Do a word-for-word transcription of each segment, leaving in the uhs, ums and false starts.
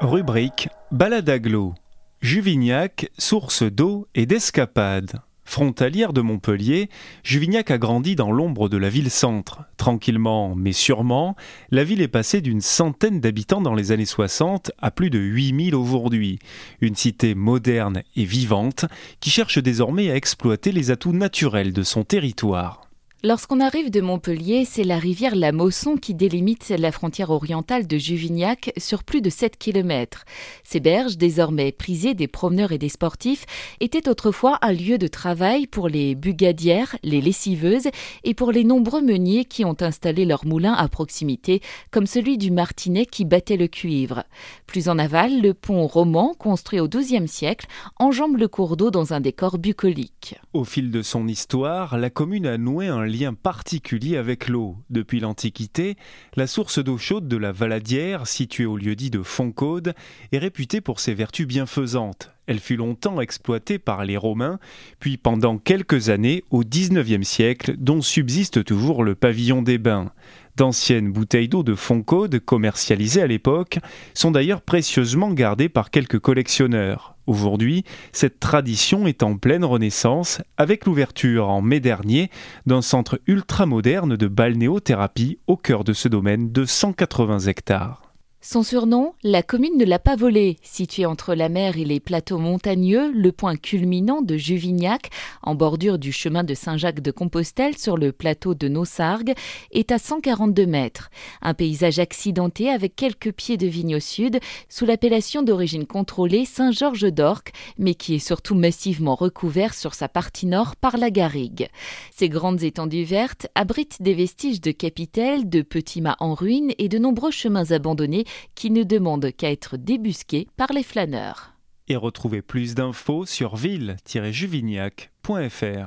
Rubrique Balade agglo. Juvignac, source d'eau et d'escapades. Frontalière de Montpellier, Juvignac a grandi dans l'ombre de la ville-centre. Tranquillement, mais sûrement, la ville est passée d'une centaine d'habitants dans les années soixante à plus de huit mille aujourd'hui. Une cité moderne et vivante qui cherche désormais à exploiter les atouts naturels de son territoire. Lorsqu'on arrive de Montpellier, c'est la rivière la Mosson qui délimite la frontière orientale de Juvignac sur plus de sept kilomètres. Ces berges, désormais prisées des promeneurs et des sportifs, étaient autrefois un lieu de travail pour les bugadières, les lessiveuses et pour les nombreux meuniers qui ont installé leurs moulins à proximité, comme celui du Martinet qui battait le cuivre. Plus en aval, le pont roman, construit au douzième siècle, enjambe le cours d'eau dans un décor bucolique. Au fil de son histoire, la commune a noué un lien particulier avec l'eau. Depuis l'Antiquité, la source d'eau chaude de la Valadière, située au lieu-dit de Foncaude, est réputée pour ses vertus bienfaisantes. Elle fut longtemps exploitée par les Romains, puis pendant quelques années, au dix-neuvième siècle, dont subsiste toujours le pavillon des bains. D'anciennes bouteilles d'eau de Foncaude, commercialisées à l'époque, sont d'ailleurs précieusement gardées par quelques collectionneurs. Aujourd'hui, cette tradition est en pleine renaissance avec l'ouverture en mai dernier d'un centre ultramoderne de balnéothérapie au cœur de ce domaine de cent quatre-vingts hectares. Son surnom, la commune ne l'a pas volé. Situé entre la mer et les plateaux montagneux, le point culminant de Juvignac, en bordure du chemin de Saint-Jacques-de-Compostelle sur le plateau de Nosargues, est à cent quarante-deux mètres. Un paysage accidenté avec quelques pieds de vigne au sud, sous l'appellation d'origine contrôlée Saint-Georges d'Orques, mais qui est surtout massivement recouvert sur sa partie nord par la garrigue. Ces grandes étendues vertes abritent des vestiges de capitelles, de petits mâts en ruine et de nombreux chemins abandonnés qui ne demandent qu'à être débusqués par les flâneurs. Et retrouvez plus d'infos sur ville tiret juvignac point f r.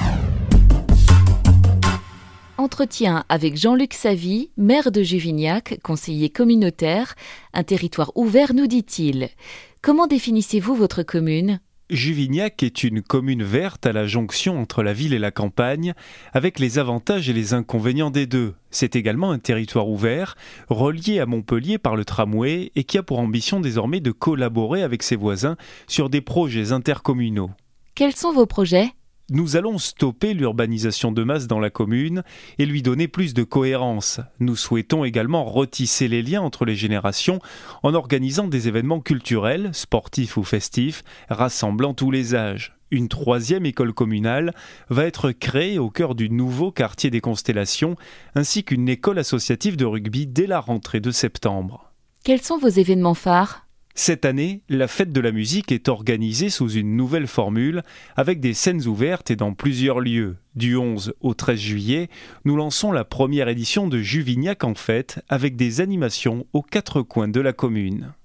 Entretien avec Jean-Luc Savy, maire de Juvignac, conseiller communautaire. Un territoire ouvert, nous dit-il. Comment définissez-vous votre commune ? Juvignac est une commune verte à la jonction entre la ville et la campagne, avec les avantages et les inconvénients des deux. C'est également un territoire ouvert, relié à Montpellier par le tramway et qui a pour ambition désormais de collaborer avec ses voisins sur des projets intercommunaux. Quels sont vos projets ? Nous allons stopper l'urbanisation de masse dans la commune et lui donner plus de cohérence. Nous souhaitons également retisser les liens entre les générations en organisant des événements culturels, sportifs ou festifs, rassemblant tous les âges. Une troisième école communale va être créée au cœur du nouveau quartier des Constellations, ainsi qu'une école associative de rugby dès la rentrée de septembre. Quels sont vos événements phares ? Cette année, la fête de la musique est organisée sous une nouvelle formule avec des scènes ouvertes et dans plusieurs lieux. Du onze au treize juillet, nous lançons la première édition de Juvignac en fête avec des animations aux quatre coins de la commune.